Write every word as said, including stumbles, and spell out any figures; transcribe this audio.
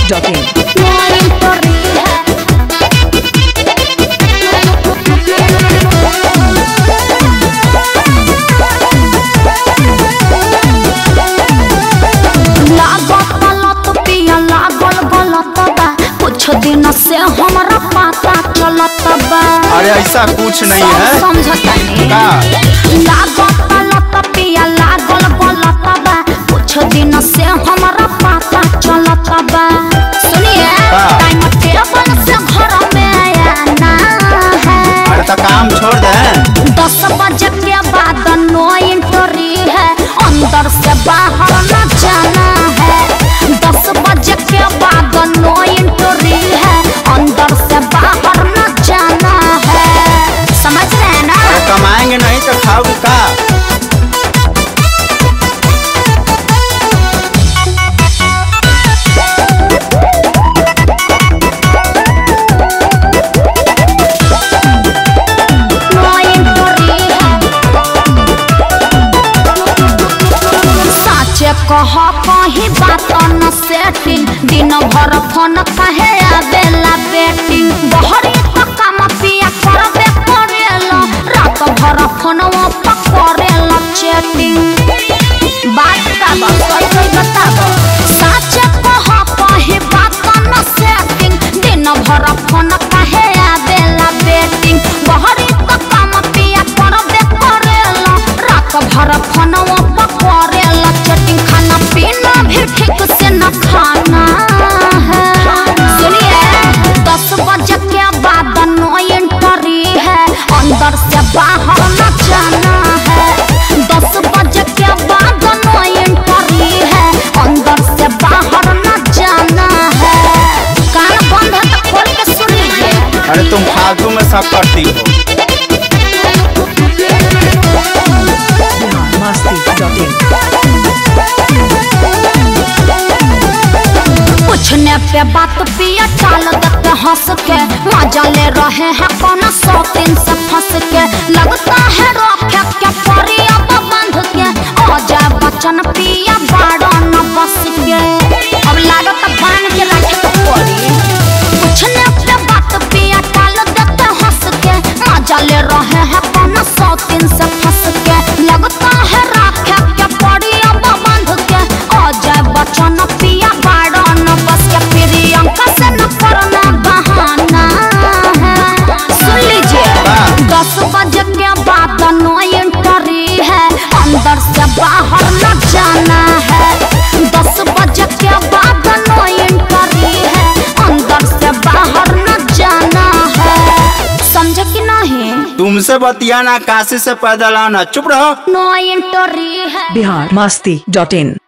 Dot in. कुछ दिन से हमारा पता चलत बा। अरे ऐसा कुछ नहीं है, समझता नहीं का लागत लत पिया लागल गलत बा। कुछ दिन से हमारा पता चलत बा। सुनिए टाइम टेबल से घर में आना है। अरे तो काम छोड़ दे। दस बजे के बाद नो एंट्री है, अंदर से बाहर न जाना है। दस बजे के बाद नो एंट्री है, अंदर से बाहर न जाना है। समझ रहे हैं ना? कमाएंगे नहीं तो खाओगे का? कह कहीं बात न सेटिंग, दिन भर फोन कहे आवेला बेटिंग। बहरी तो काम पिया करबे करेला, रात भर फोनवा पकड़ेला चैटिंग। बात का बस कोई बताबो, सच कह कहीं बात न सेटिंग, दिन भर फोन कहे आवेला बेटिंग। बहरी तो काम पिया करबे करेला, रात भर फोनवा पकड़ेला चैटिंग। खाना पीना भी ठीक से न खाना है। सुनिए दस बजे के बाद नो एंट्री है, अंदर से बाहर न जाना है। दस बजे के बाद नो एंट्री है, अंदर से बाहर न जाना है। कान बंद है तो खोल के सुन लीजिए। अरे तुम फालतू में सब करती हो। Masti dot in. पूछने पे बात पिया टाल देते हंस के, मजा ले रहे हैं कौन सौ दिन से फंस के। लगता है रखे क्या परी अब बंध के, आ जाए बचन पिया बाड़ा न बस के। अब लागत बांध के रखे तो परी। पूछने पे बात पिया टाल देते हंस के, मजा ले रहे हैं कौन सौ दिन से फंस के। लगता है रखे क्या परी अब बंध के, आ जाए बचन पिया बाड़ा न बस के। प्रियंका से न करना बहाना है। सुन लीजिए दस बजे के बाद नो एंट्री है, अंदर से बाहर न जाना है। दस बजे के बाद नो एंट्री है, अंदर से बाहर न जाना है। समझे कि नहीं? तुमसे बतियाना काशी से पैदल आना। चुप रहो। नो एंट्री है। बिहार मस्ती डॉट इन।